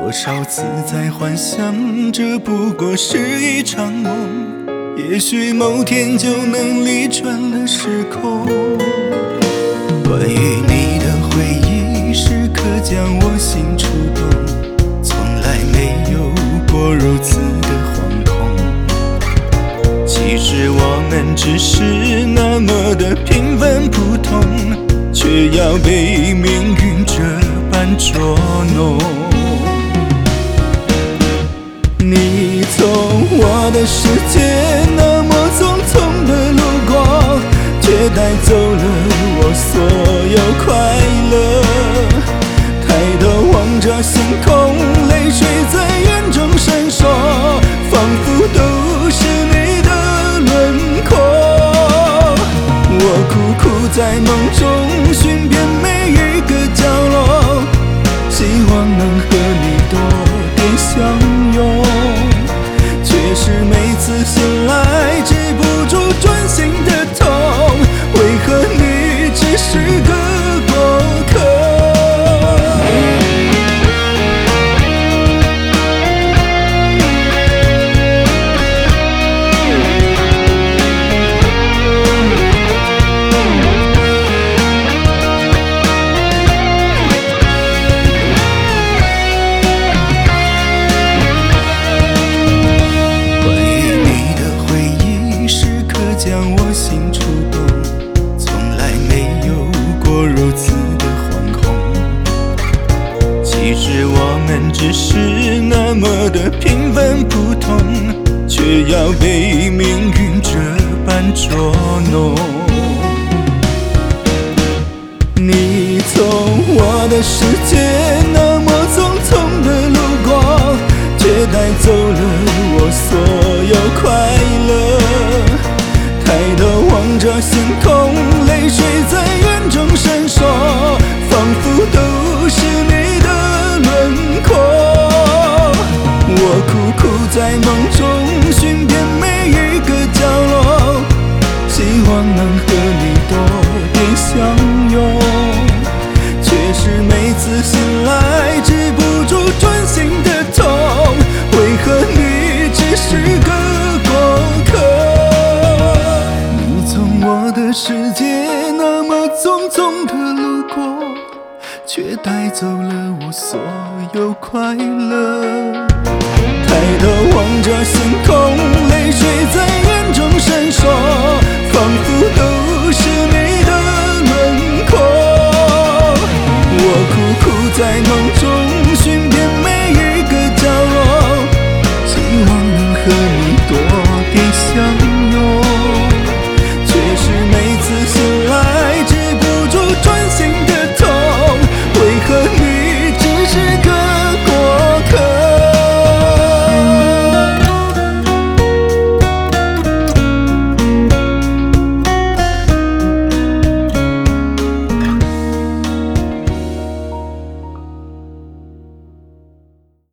多少次在幻想，这不过是一场梦，也许某天就能逆转了时空。关于你的回忆，时刻将我心触动，从来没有过如此的惶恐。其实我们只是那么的平凡普通，却要被命运这般捉弄。你从我的世界那么匆匆的路过，却带走了我所有快乐。抬头望着星空，泪水在眼中闪烁，仿佛都是你的轮廓。我苦苦在梦中寻遍每一个角落，希望能和你多点相拥，却是每次醒来止不住钻心的痛。为何你只是个过客？将我心触动，从来没有过如此的惶恐。其实我们只是那么的平凡普通，却要被命运这般捉弄。你从我的世界那么匆匆的路过，却带走了我所有快乐。抬头望着星空，泪水在眼中闪烁，仿佛都是你的轮廓。我苦苦在梦中寻遍每一个角落，希望能和你多点相拥，却是每次醒来止不住钻心的痛。为何你只是个过客？我的世界那么匆匆的路过，却带走了我所有快乐。抬头望着星空，泪水在眼中闪烁，仿佛都是你的轮廓。我苦苦在梦中